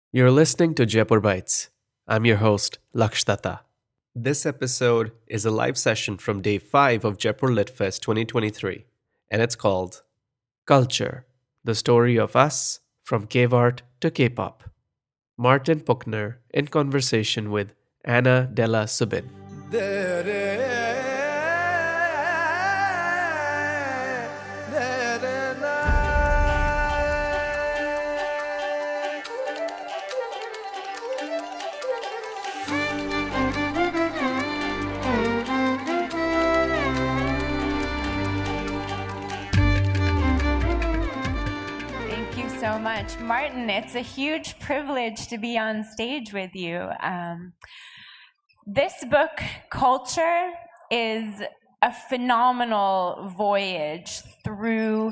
You're listening to Jaipur Bites. I'm your host, Lakshdatta. This episode is a live session from day 5 of Jaipur Lit Fest 2023, and it's called Culture, the story of us from cave art to K-pop. Martin Puckner in conversation with Anna Della Subin. Thank you so much. Martin, it's a huge privilege to be on stage with you. This book, Culture, is a phenomenal voyage through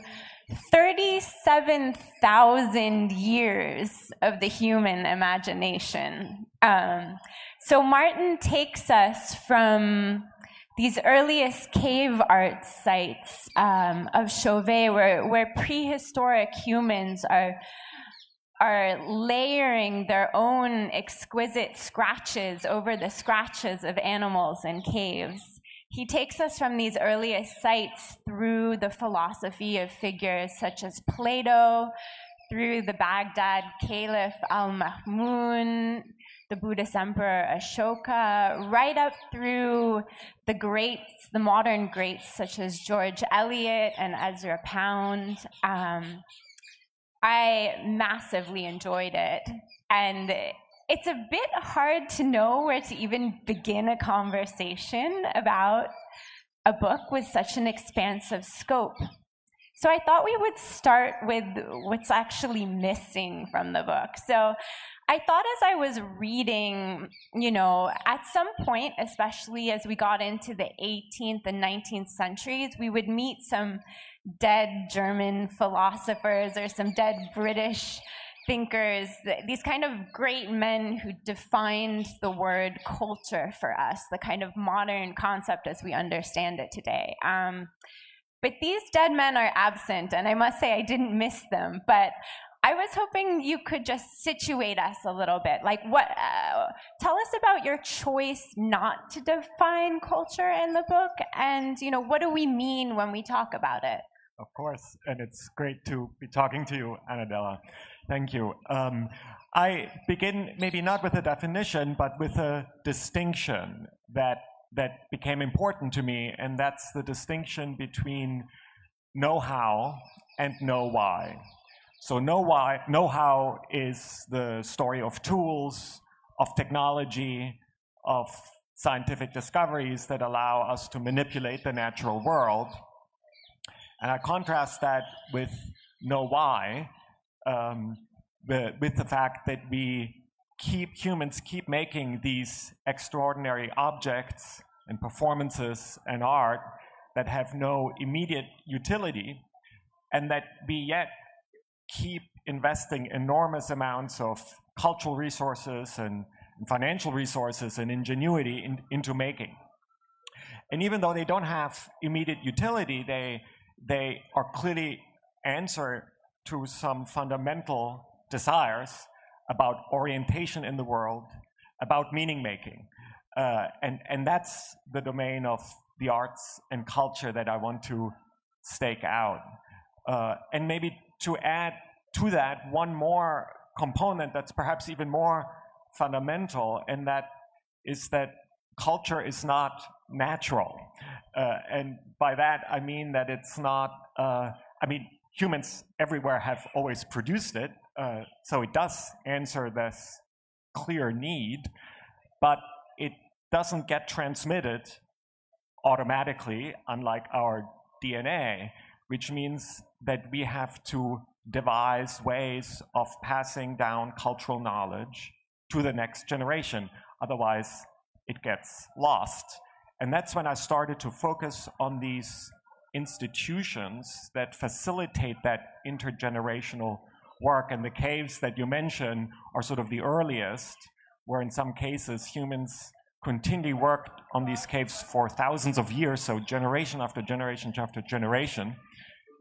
37,000 years of the human imagination. So Martin takes us from these earliest cave art sites of Chauvet, where prehistoric humans are layering their own exquisite scratches over the scratches of animals in caves. He takes us from these earliest sites through the philosophy of figures such as Plato, through the Baghdad Caliph al-Ma'mun, the Buddhist Emperor Ashoka, right up through the greats, the modern greats such as George Eliot and Ezra Pound. I massively enjoyed it, and it's a bit hard to know where to even begin a conversation about a book with such an expansive scope. So I thought we would start with what's actually missing from the book. So I thought as I was reading, at some point, especially as we got into the 18th and 19th centuries, we would meet some dead German philosophers or some dead British thinkers, these kind of great men who defined the word culture for us, the kind of modern concept as we understand it today. But these dead men are absent, and I must say I didn't miss them, but I was hoping you could just situate us a little bit. Tell us about your choice not to define culture in the book, and what do we mean when we talk about it? Of course, and it's great to be talking to you, Annadella. Thank you. I begin maybe not with a definition, but with a distinction that became important to me, and that's the distinction between know-how and know-why. So know-how is the story of tools, of technology, of scientific discoveries that allow us to manipulate the natural world. And I contrast that with know-why, with the fact that humans keep making these extraordinary objects and performances and art that have no immediate utility, and that we yet keep investing enormous amounts of cultural resources and financial resources and ingenuity into making. And even though they don't have immediate utility, they are clearly answer to some fundamental desires about orientation in the world, about meaning making. And that's the domain of the arts and culture that I want to stake out. And maybe to add to that one more component that's perhaps even more fundamental, and that is that culture is not natural. And by that, I mean that it's not, humans everywhere have always produced it, so it does answer this clear need, but it doesn't get transmitted automatically, unlike our DNA, which means that we have to devise ways of passing down cultural knowledge to the next generation. Otherwise, it gets lost. And that's when I started to focus on these institutions that facilitate that intergenerational work. And the caves that you mentioned are sort of the earliest, where in some cases humans continually worked on these caves for thousands of years, so generation after generation after generation.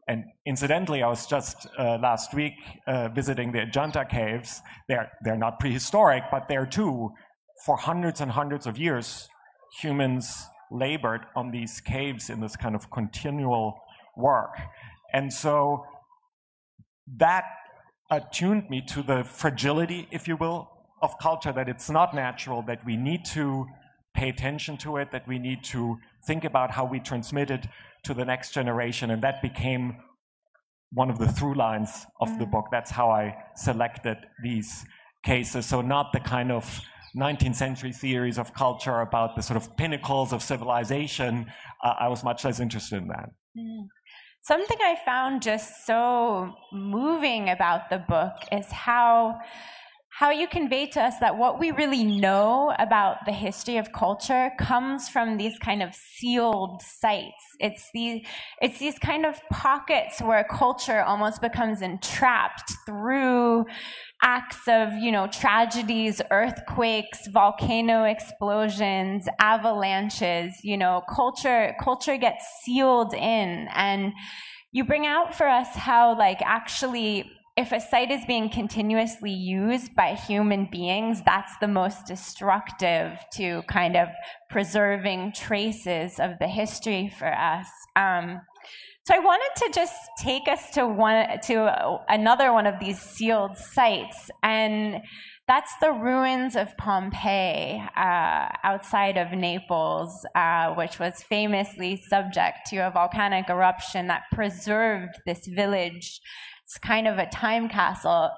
And incidentally, I was just last week visiting the Ajanta caves. They're not prehistoric, but there too, for hundreds and hundreds of years, humans labored on these caves in this kind of continual work. And so that attuned me to the fragility, if you will, of culture, that it's not natural, that we need to pay attention to it, that we need to think about how we transmit it to the next generation. And that became one of the through lines of the book. That's how I selected these cases. So not the kind of 19th century theories of culture about the sort of pinnacles of civilization. I was much less interested in that. Something I found just so moving about the book is how you convey to us that what we really know about the history of culture comes from these kind of sealed sites. It's these kind of pockets where culture almost becomes entrapped through acts of, tragedies, earthquakes, volcano explosions, avalanches. Culture gets sealed in. And you bring out for us how, actually, if a site is being continuously used by human beings, that's the most destructive to kind of preserving traces of the history for us. So I wanted to just take us to another one of these sealed sites, and that's the ruins of Pompeii outside of Naples, which was famously subject to a volcanic eruption that preserved this village. It's kind of a time capsule.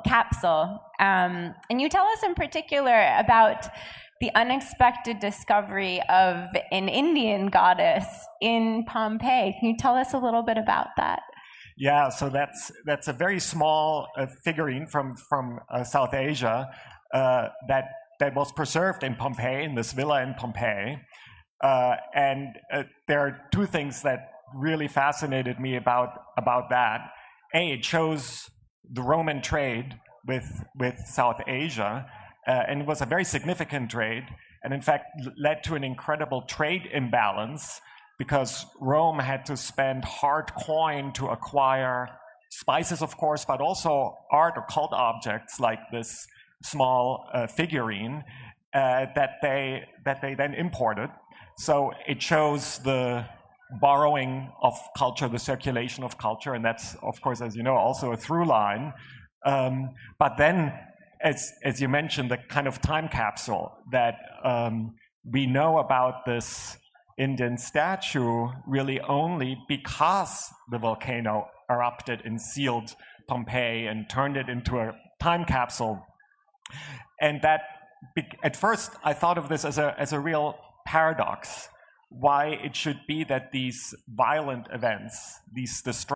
And you tell us in particular about the unexpected discovery of an Indian goddess in Pompeii. Can you tell us a little bit about that? Yeah, so that's a very small figurine from South Asia that was preserved in Pompeii, in this villa in Pompeii. And there are two things that really fascinated me about that. It shows the Roman trade with South Asia, and it was a very significant trade, and in fact led to an incredible trade imbalance because Rome had to spend hard coin to acquire spices, of course, but also art or cult objects like this small figurine that they then imported. So it shows the borrowing of culture, the circulation of culture, and that's, of course, as you know, also a through line. But then, as you mentioned, the kind of time capsule that we know about this Indian statue really only because the volcano erupted and sealed Pompeii and turned it into a time capsule. And that, at first, I thought of this as a real paradox. Why it should be that these violent events, these destructive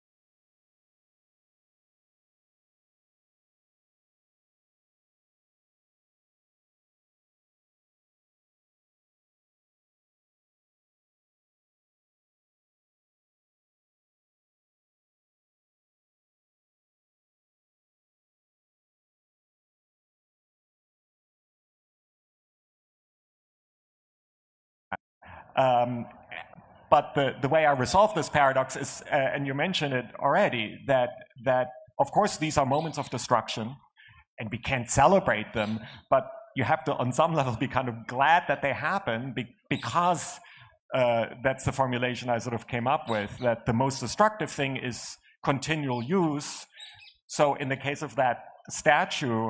but the way I resolve this paradox is, and you mentioned it already, that of course these are moments of destruction, and we can't celebrate them, but you have to, on some level, be kind of glad that they happen because that's the formulation I sort of came up with, that the most destructive thing is continual use. So in the case of that statue,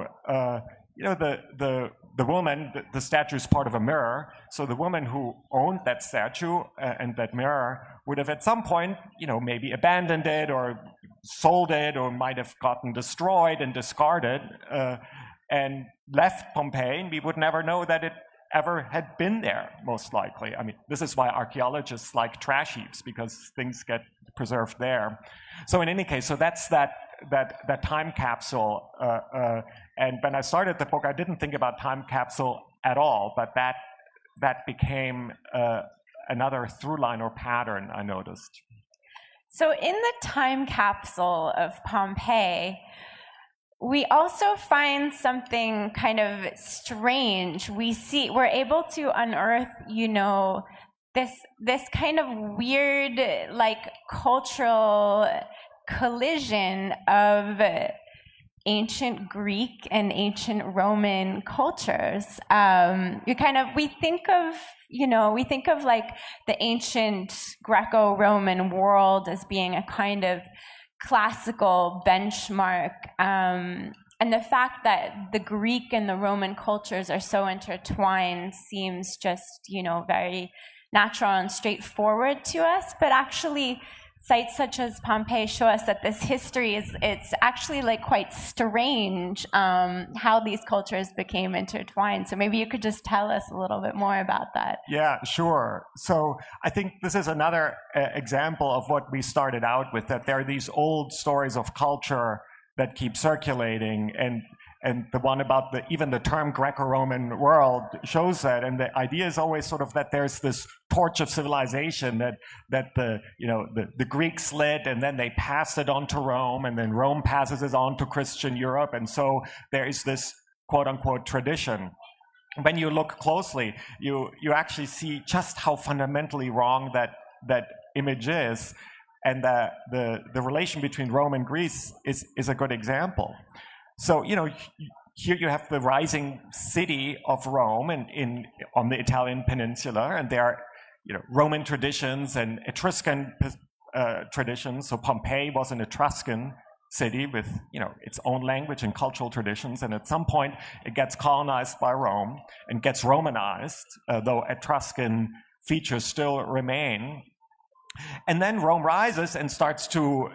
the woman, the statue is part of a mirror. So the woman who owned that statue and that mirror would have at some point, maybe abandoned it or sold it, or might have gotten destroyed and discarded and left Pompeii, and we would never know that it ever had been there, most likely. I mean, this is why archaeologists like trash heaps, because things get preserved there. So in any case, so that's that time capsule. And when I started the book, I didn't think about time capsule at all, but that became another through line or pattern I noticed. So in the time capsule of Pompeii, we also find something kind of strange. We're able to unearth, this kind of weird, like, cultural collision of ancient Greek and ancient Roman cultures. We think of like the ancient Greco-Roman world as being a kind of classical benchmark. And the fact that the Greek and the Roman cultures are so intertwined seems just, very natural and straightforward to us, but actually sites such as Pompeii show us that this history it's actually like quite strange how these cultures became intertwined. So maybe you could just tell us a little bit more about that. Yeah, sure. So I think this is another example of what we started out with, that there are these old stories of culture that keep circulating, and the one about even the term Greco-Roman world shows that. And the idea is always sort of that there's this torch of civilization that the Greeks lit, and then they passed it on to Rome, and then Rome passes it on to Christian Europe, and so there is this quote unquote tradition. When you look closely, you actually see just how fundamentally wrong that image is. And the relation between Rome and Greece is a good example. So, here you have the rising city of Rome on the Italian peninsula, and there are, Roman traditions and Etruscan traditions. So Pompeii was an Etruscan city with, its own language and cultural traditions. And at some point, it gets colonized by Rome and gets Romanized, though Etruscan features still remain. And then Rome rises and starts to,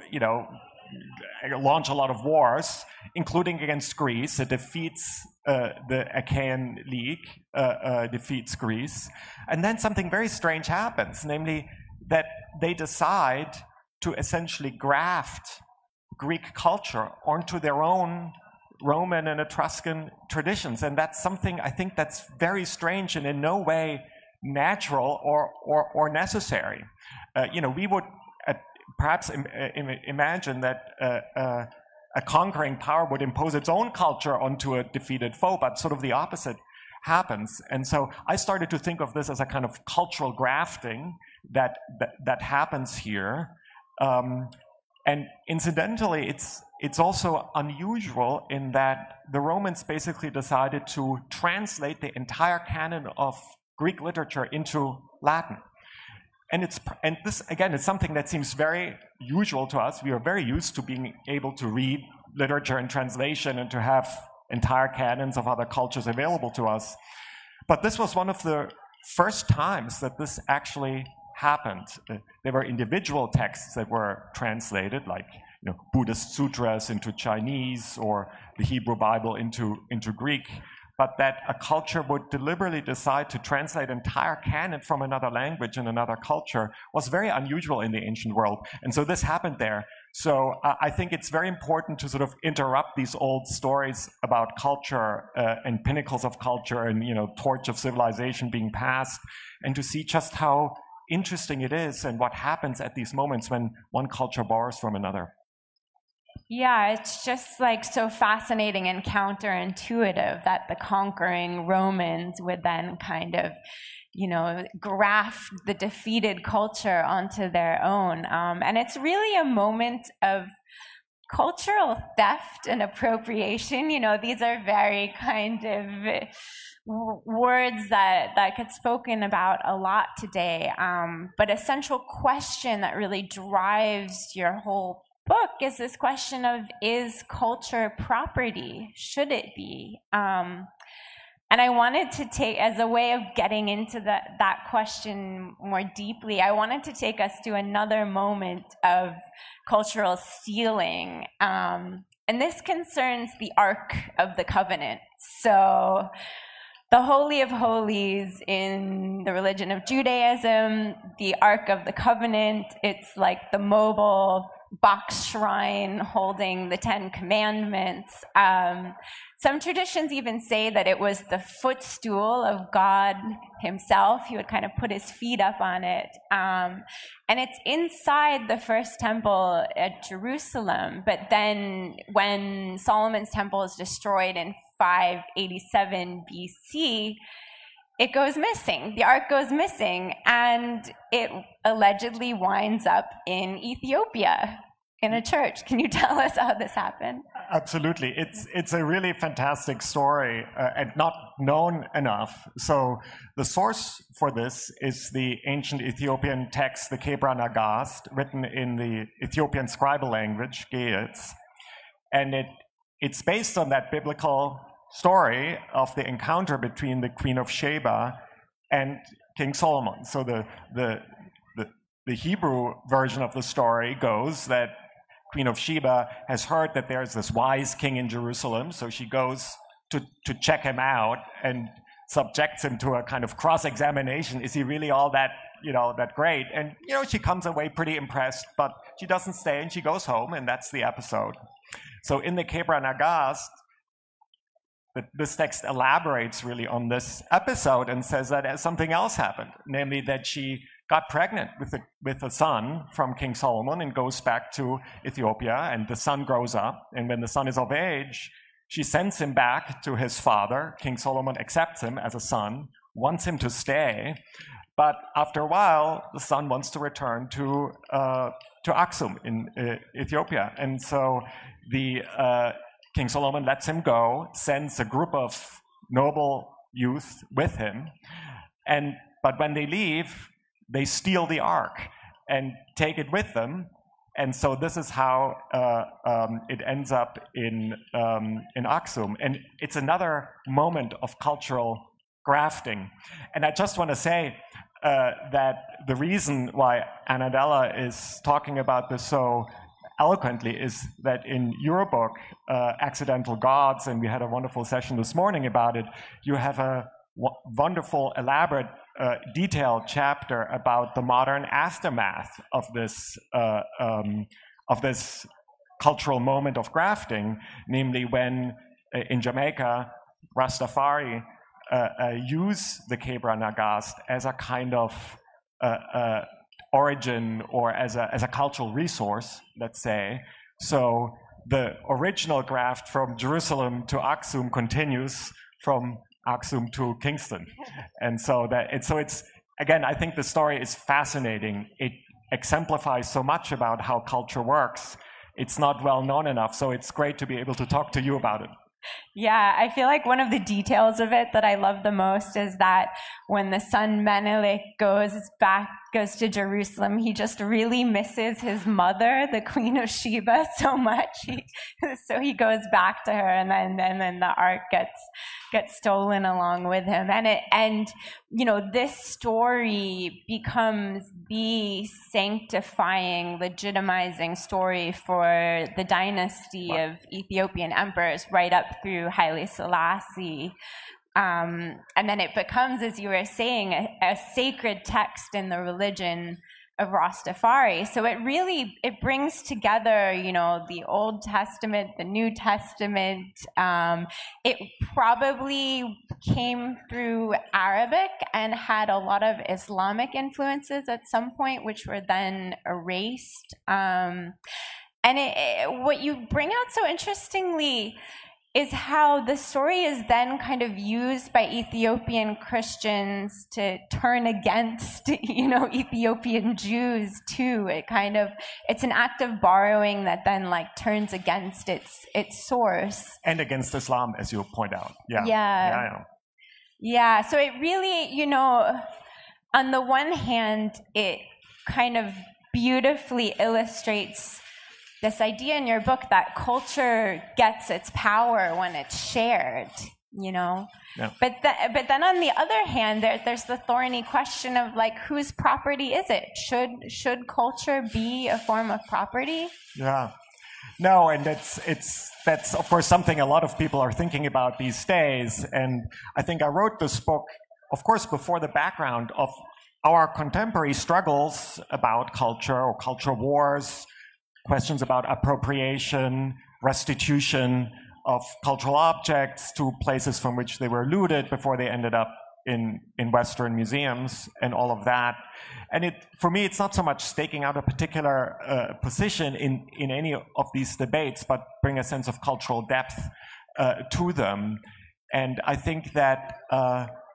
launch a lot of wars, including against Greece. It defeats the Achaean League, defeats Greece. And then something very strange happens, namely that they decide to essentially graft Greek culture onto their own Roman and Etruscan traditions. And that's something I think that's very strange and in no way natural or necessary. We would perhaps imagine that a conquering power would impose its own culture onto a defeated foe, but sort of the opposite happens. And so I started to think of this as a kind of cultural grafting that happens here. And incidentally, it's also unusual in that the Romans basically decided to translate the entire canon of Greek literature into Latin. And this, again, is something that seems very usual to us. We are very used to being able to read literature in translation and to have entire canons of other cultures available to us. But this was one of the first times that this actually happened. There were individual texts that were translated, like Buddhist sutras into Chinese or the Hebrew Bible into Greek. But that a culture would deliberately decide to translate entire canon from another language and another culture was very unusual in the ancient world. And so this happened there. So I think it's very important to sort of interrupt these old stories about culture and pinnacles of culture and, torch of civilization being passed, and to see just how interesting it is and what happens at these moments when one culture borrows from another. Yeah, it's just like so fascinating and counterintuitive that the conquering Romans would then kind of, graft the defeated culture onto their own. And it's really a moment of cultural theft and appropriation. These are very kind of words that get spoken about a lot today. But a central question that really drives your whole book is this question of, is culture property? Should it be? And I wanted to take, as a way of getting into that question more deeply, I wanted to take us to another moment of cultural stealing. And this concerns the Ark of the Covenant. So the Holy of Holies in the religion of Judaism, the Ark of the Covenant, it's like the mobile box shrine holding the Ten Commandments. Some traditions even say that it was the footstool of God himself. He would kind of put his feet up on it. And it's inside the first temple at Jerusalem. But then when Solomon's temple is destroyed in 587 BC, it goes missing. The ark goes missing, and it allegedly winds up in Ethiopia in a church. Can you tell us how this happened? Absolutely. It's a really fantastic story and not known enough. So the source for this is the ancient Ethiopian text, the Kebra Nagast, written in the Ethiopian scribal language, Ge'ez. And it's based on that biblical story of the encounter between the Queen of Sheba and King Solomon. So the Hebrew version of the story goes that Queen of Sheba has heard that there's this wise king in Jerusalem, so she goes to check him out and subjects him to a kind of cross-examination. Is he really all that great? And she comes away pretty impressed, but she doesn't stay and she goes home, and that's the episode. So in the Kebra Nagast, this text elaborates really on this episode and says that something else happened, namely that she got pregnant with a son from King Solomon and goes back to Ethiopia, and the son grows up, and when the son is of age, she sends him back to his father. King Solomon accepts him as a son, wants him to stay, but after a while, the son wants to return to Aksum in Ethiopia, and so the King Solomon lets him go, sends a group of noble youth with him, but when they leave, they steal the ark and take it with them, and so this is how it ends up in Aksum, and it's another moment of cultural grafting. And I just want to say that the reason why Anadela is talking about this so eloquently is that in your book, Accidental Gods, and we had a wonderful session this morning about it, you have a wonderful, elaborate, detailed chapter about the modern aftermath of this cultural moment of grafting, namely when in Jamaica, Rastafari use the Kebra Nagast as a kind of origin or as a cultural resource, let's say. So the original graft from Jerusalem to Aksum continues from Aksum to Kingston. And so it's again, I think the story is fascinating. It exemplifies so much about how culture works. It's not well known enough, so it's great to be able to talk to you about it. Yeah, I feel like one of the details of it that I love the most is that when the son Menelik goes to Jerusalem, he just really misses his mother, the Queen of Sheba, so much. So he goes back to her, and then the ark gets stolen along with him. And this story becomes the sanctifying, legitimizing story for the dynasty of Ethiopian emperors right up through Haile Selassie. And then it becomes, as you were saying, a sacred text in the religion of Rastafari. So it brings together, the Old Testament, the New Testament. It probably came through Arabic and had a lot of Islamic influences at some point, which were then erased. And what you bring out so interestingly is how the story is then kind of used by Ethiopian Christians to turn against, Ethiopian Jews too. It's an act of borrowing that then turns against its source. And against Islam, as you point out. Yeah. So it really, on the one hand, it kind of beautifully illustrates this idea in your book that culture gets its power when it's shared, Yeah. But then on the other hand, there's the thorny question of whose property is it? Should culture be a form of property? Yeah. No, and that's of course something a lot of people are thinking about these days. And I think I wrote this book, of course, before the background of our contemporary struggles about culture or culture wars, questions about appropriation, restitution of cultural objects to places from which they were looted before they ended up in Western museums and all of that. And for me, it's not so much staking out a particular position in any of these debates, but bring a sense of cultural depth to them. And I think that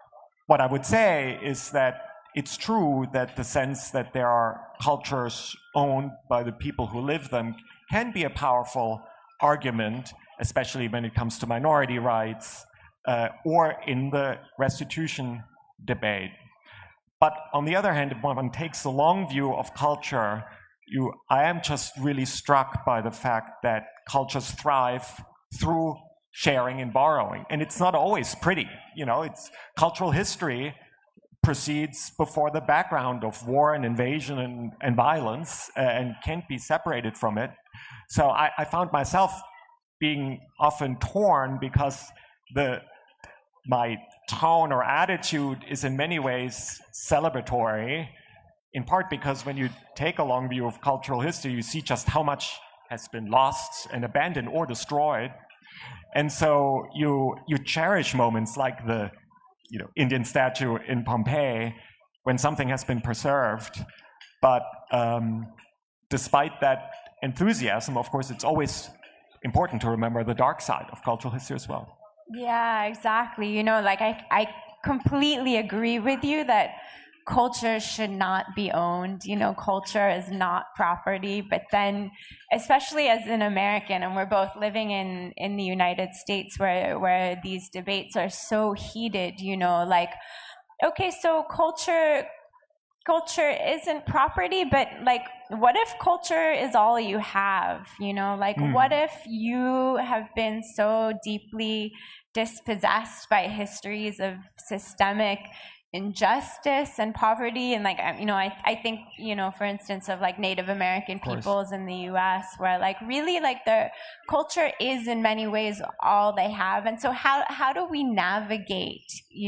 what I would say is that it's true that the sense that there are cultures owned by the people who live them can be a powerful argument, especially when it comes to minority rights or in the restitution debate. But on the other hand, if one takes the long view of culture, I am just really struck by the fact that cultures thrive through sharing and borrowing. And it's not always pretty. It's cultural history proceeds before the background of war and invasion and violence and can't be separated from it. So I found myself being often torn because my tone or attitude is in many ways celebratory, in part because when you take a long view of cultural history, you see just how much has been lost and abandoned or destroyed. And so you cherish moments like the Indian statue in Pompeii when something has been preserved. But despite that enthusiasm, of course, it's always important to remember the dark side of cultural history as well. Yeah, exactly. I completely agree with you that culture should not be owned. Culture is not property. But then, especially as an American, and we're both living in the United States where these debates are so heated, okay, so culture isn't property, but what if culture is all you have? What if you have been so deeply dispossessed by histories of systemic injustice and poverty, and I think for instance of Native American peoples in the U.S. where really their culture is in many ways all they have, and so how do we navigate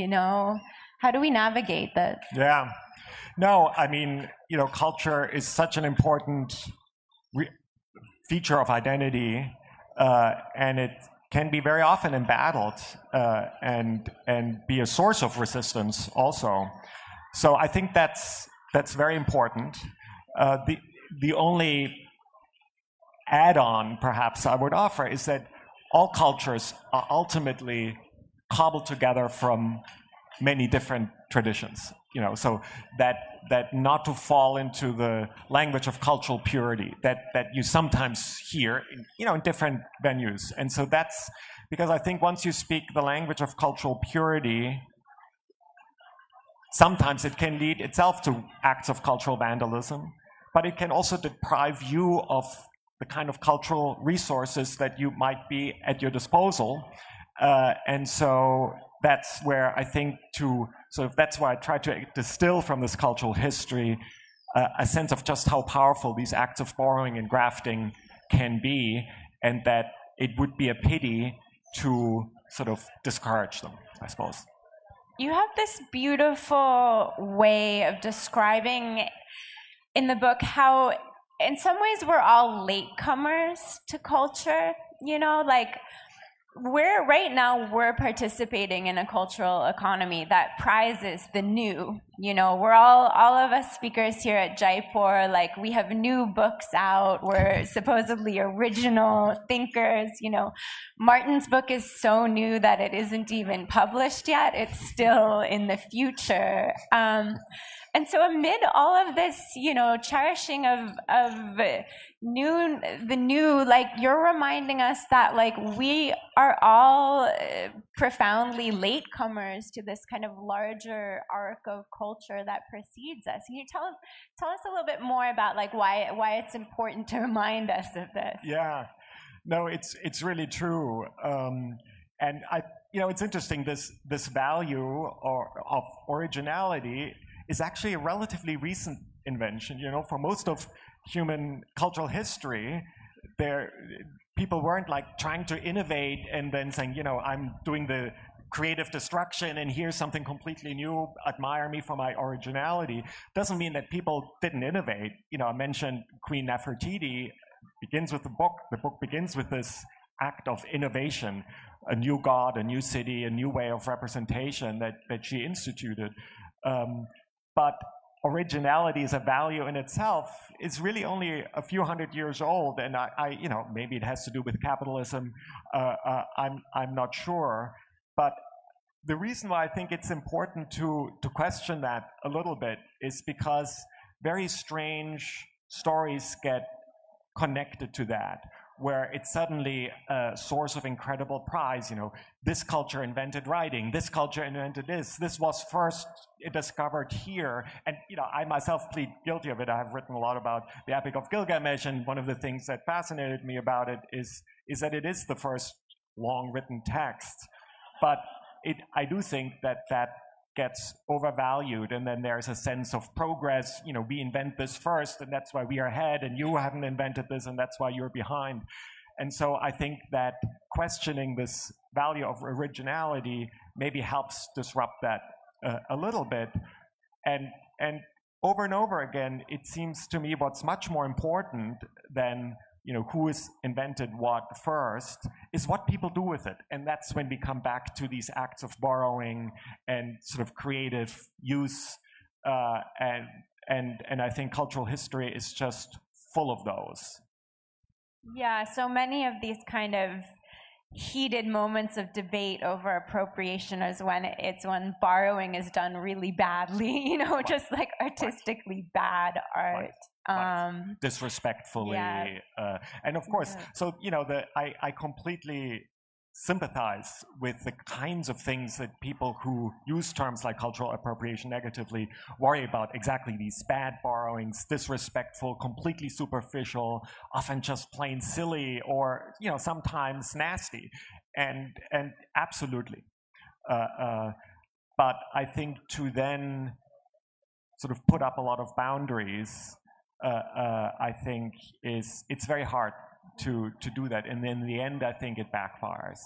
that? Yeah, no, culture is such an important feature of identity, and it can be very often embattled and be a source of resistance also. So I think that's very important. The only add-on perhaps I would offer is that all cultures are ultimately cobbled together from many different traditions. So that not to fall into the language of cultural purity that you sometimes hear in different venues. And so that's because I think once you speak the language of cultural purity, sometimes it can lead itself to acts of cultural vandalism, but it can also deprive you of the kind of cultural resources that you might be at your disposal. And so that's where I think that's why I try to distill from this cultural history a sense of just how powerful these acts of borrowing and grafting can be, and that it would be a pity to sort of discourage them, I suppose. You have this beautiful way of describing in the book how in some ways we're all latecomers to culture, we're participating in a cultural economy that prizes the new. We're all of us speakers here at Jaipur, we have new books out. We're supposedly original thinkers. Martin's book is so new that it isn't even published yet. It's still in the future. And so amid all of this, cherishing of the new, you're reminding us that we are all profoundly latecomers to this kind of larger arc of culture that precedes us. Can you tell us a little bit more about why it's important to remind us of this? Yeah, no, it's really true. And it's interesting, this value of originality is actually a relatively recent invention. For most of human cultural history, people weren't trying to innovate and then saying, I'm doing the creative destruction and here's something completely new, admire me for my originality. Doesn't mean that people didn't innovate. I mentioned Queen Nefertiti begins with the book. The book begins with this act of innovation, a new god, a new city, a new way of representation that she instituted. But originality as a value in itself is really only a few hundred years old, and I maybe it has to do with capitalism. I'm not sure, but the reason why I think it's important to question that a little bit is because very strange stories get connected to that, where it's suddenly a source of incredible pride. You know, this culture invented writing, this culture invented this was first discovered here. And, you know, I myself plead guilty of it. I have written a lot about the Epic of Gilgamesh, and one of the things that fascinated me about it is that it is the first long written text. But I do think that gets overvalued, and then there's a sense of progress. You know, we invent this first, and that's why we are ahead, and you haven't invented this, and that's why you're behind. And so I think that questioning this value of originality maybe helps disrupt that a little bit. And over and over again, it seems to me what's much more important than, you know, who has invented what first is what people do with it. And that's when we come back to these acts of borrowing and sort of creative use. And I think cultural history is just full of those. Yeah, so many of these kind of heated moments of debate over appropriation is when borrowing is done really badly, you know, just like artistically bad art. Disrespectfully. Yeah. And of course, so, you know, I completely sympathize with the kinds of things that people who use terms like cultural appropriation negatively worry about. Exactly these bad borrowings, disrespectful, completely superficial, often just plain silly, or, you know, sometimes nasty. And absolutely. But I think to then sort of put up a lot of boundaries, I think it's very hard to do that, and in the end I think it backfires.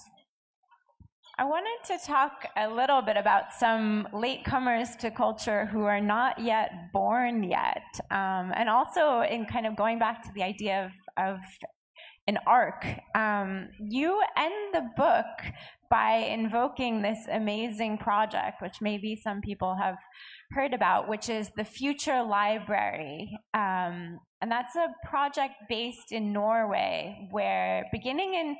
I wanted to talk a little bit about some latecomers to culture who are not yet born yet, and also in kind of going back to the idea of an arc. You end the book by invoking this amazing project, which maybe some people have heard about, which is the Future Library. And that's a project based in Norway, where beginning in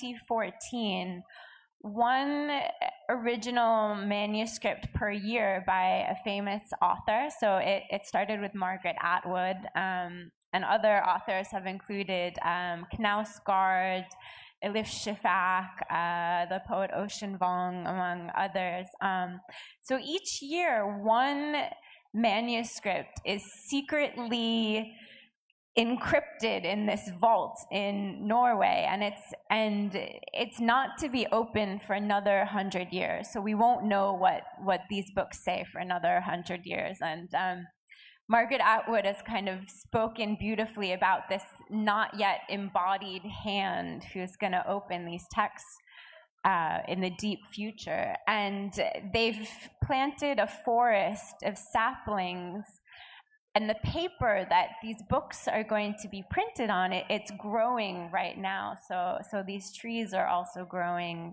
2014, one original manuscript per year by a famous author. So it started with Margaret Atwood, and other authors have included Knausgård, Elif Shafak, the poet Ocean Vuong, among others. So each year, one manuscript is secretly encrypted in this vault in Norway, and it's not to be opened for another 100 years. So we won't know what these books say for another 100 years. And Margaret Atwood has kind of spoken beautifully about this not yet embodied hand who's going to open these texts in the deep future. And they've planted a forest of saplings, and the paper that these books are going to be printed on, it's growing right now. So these trees are also growing.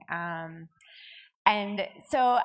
And so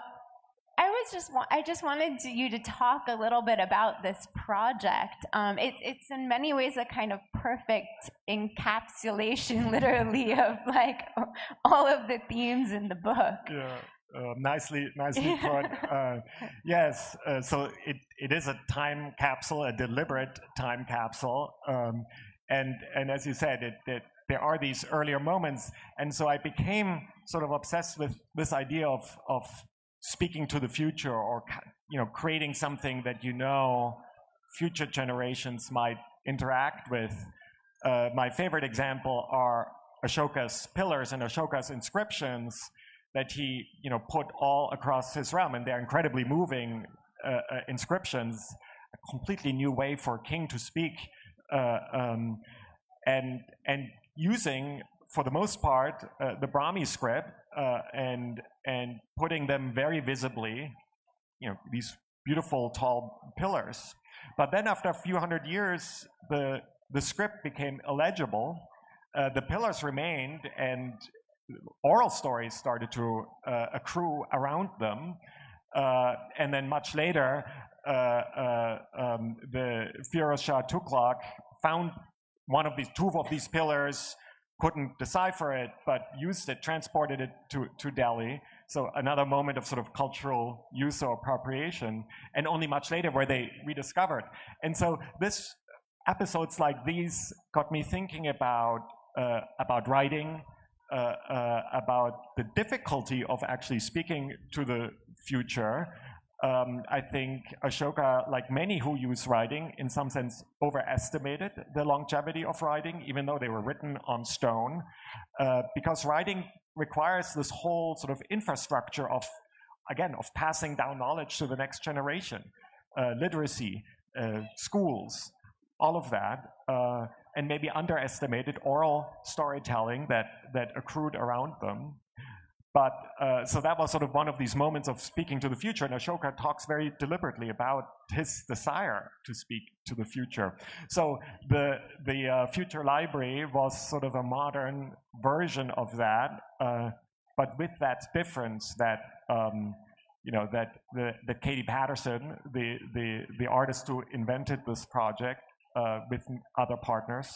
I just wanted you to talk a little bit about this project. It's in many ways a kind of perfect encapsulation, literally, of like all of the themes in the book. Yeah. Nicely put. Yes, so it is a time capsule, a deliberate time capsule, and as you said, there are these earlier moments, and so I became sort of obsessed with this idea of speaking to the future, or, you know, creating something that, you know, future generations might interact with. My favorite example are Ashoka's pillars and Ashoka's inscriptions that he, you know, put all across his realm, and they're incredibly moving inscriptions, a completely new way for a king to speak, and using, for the most part, the Brahmi script, and putting them very visibly, you know, these beautiful tall pillars. But then after a few hundred years, the script became illegible. The pillars remained, and oral stories started to accrue around them. And then much later, the Firoz Shah Tughlaq found two of these pillars, couldn't decipher it, but used it, transported it to Delhi, So another moment of sort of cultural use or appropriation, and only much later were they rediscovered. And so episodes like these got me thinking about writing, about the difficulty of actually speaking to the future. I think Ashoka, like many who use writing, in some sense overestimated the longevity of writing, even though they were written on stone, because writing requires this whole sort of infrastructure of passing down knowledge to the next generation, literacy, schools, all of that, and maybe underestimated oral storytelling that accrued around them. But so that was sort of one of these moments of speaking to the future, and Ashoka talks very deliberately about his desire to speak to the future. So the Future Library was sort of a modern version of that, but with that difference that that Katie Patterson, the artist who invented this project with other partners,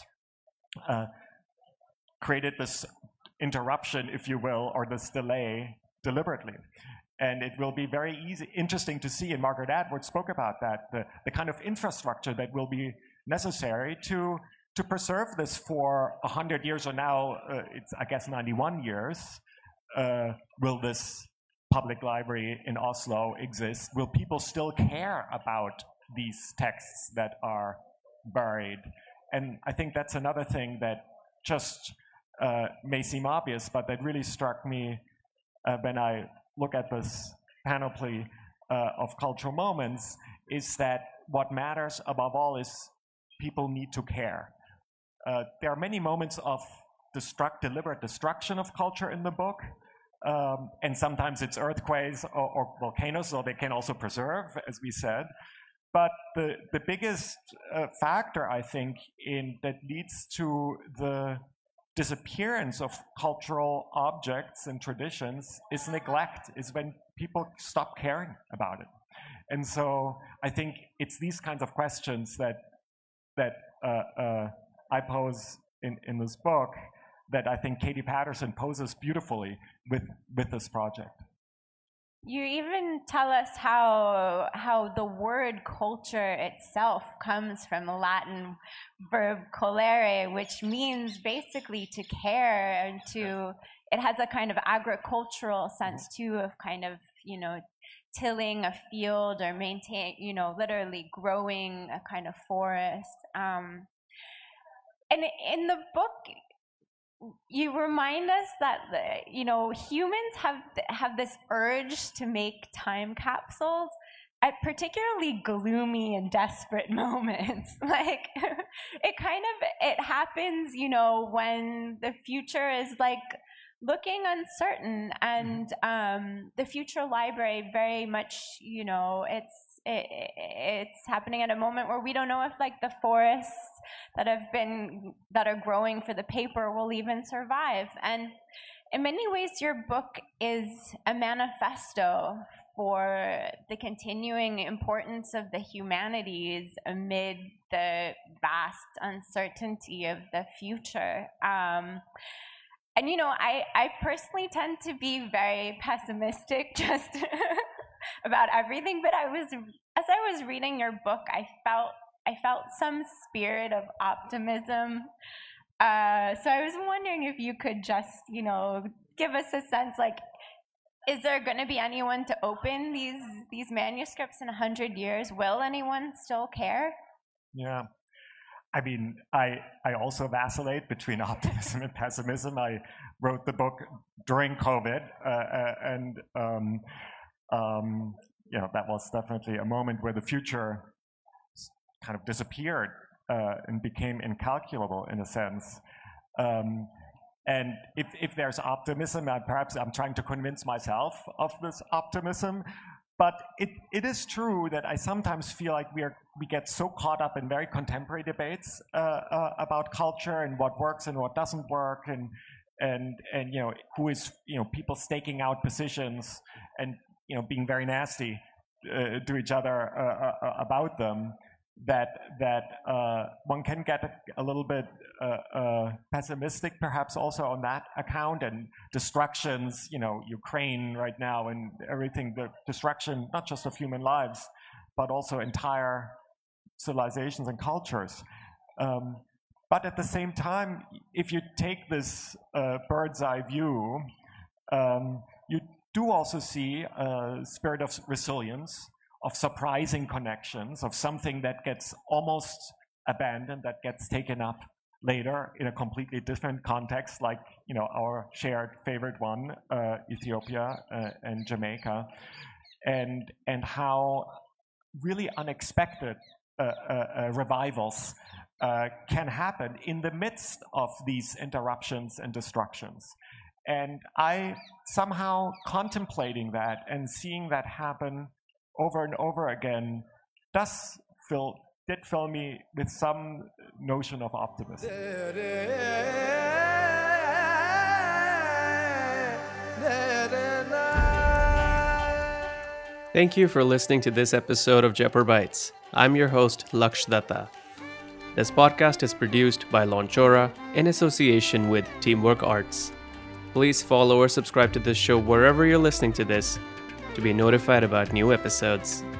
created this interruption, if you will, or this delay deliberately. And it will be very interesting to see, and Margaret Atwood spoke about that, the kind of infrastructure that will be necessary to preserve this for 100 years, or now it's, I guess, 91 years. Will this public library in Oslo exist? Will people still care about these texts that are buried? And I think that's another thing that just may seem obvious, but that really struck me when I look at this panoply of cultural moments, is that what matters above all is people need to care. There are many moments of deliberate destruction of culture in the book, and sometimes it's earthquakes or volcanoes, so they can also preserve, as we said. But the biggest factor, I think, that leads to the disappearance of cultural objects and traditions is neglect, is when people stop caring about it. And so I think it's these kinds of questions that I pose in this book that I think Katie Patterson poses beautifully with this project. You even tell us how the word culture itself comes from the Latin verb colere, which means basically to care, and it has a kind of agricultural sense too, of kind of, tilling a field or literally growing a kind of forest. And in the book, you remind us that humans have this urge to make time capsules at particularly gloomy and desperate moments. Like it happens, when the future is like looking uncertain, and the Future Library very much, it's happening at a moment where we don't know if like the forests that are growing for the paper will even survive. And in many ways, your book is a manifesto for the continuing importance of the humanities amid the vast uncertainty of the future. And I personally tend to be very pessimistic just about everything, but as I was reading your book, I felt some spirit of optimism. So I was wondering if you could just, give us a sense, like, is there going to be anyone to open these manuscripts in 100 years? Will anyone still care? Yeah. I mean, I also vacillate between optimism and pessimism. I wrote the book during COVID, and that was definitely a moment where the future kind of disappeared and became incalculable in a sense. And if there's optimism, perhaps I'm trying to convince myself of this optimism. But it is true that I sometimes feel like we get so caught up in very contemporary debates about culture and what works and what doesn't work, and who is people staking out positions and being very nasty to each other about them, one can get a little bit pessimistic, perhaps also on that account, and destructions, Ukraine right now and everything, the destruction not just of human lives, but also entire civilizations and cultures. But at the same time, if you take this bird's eye view, you do also see a spirit of resilience, of surprising connections, of something that gets almost abandoned, that gets taken up later in a completely different context, like our shared favorite one, Ethiopia and Jamaica, and how really unexpected revivals can happen in the midst of these interruptions and destructions. And I somehow contemplating that and seeing that happen over and over again did fill me with some notion of optimism. Thank you for listening to this episode of Jaipur Bites. I'm your host, Laksh Datta. This podcast is produced by Launchora in association with Teamwork Arts. Please follow or subscribe to this show wherever you're listening to this to be notified about new episodes.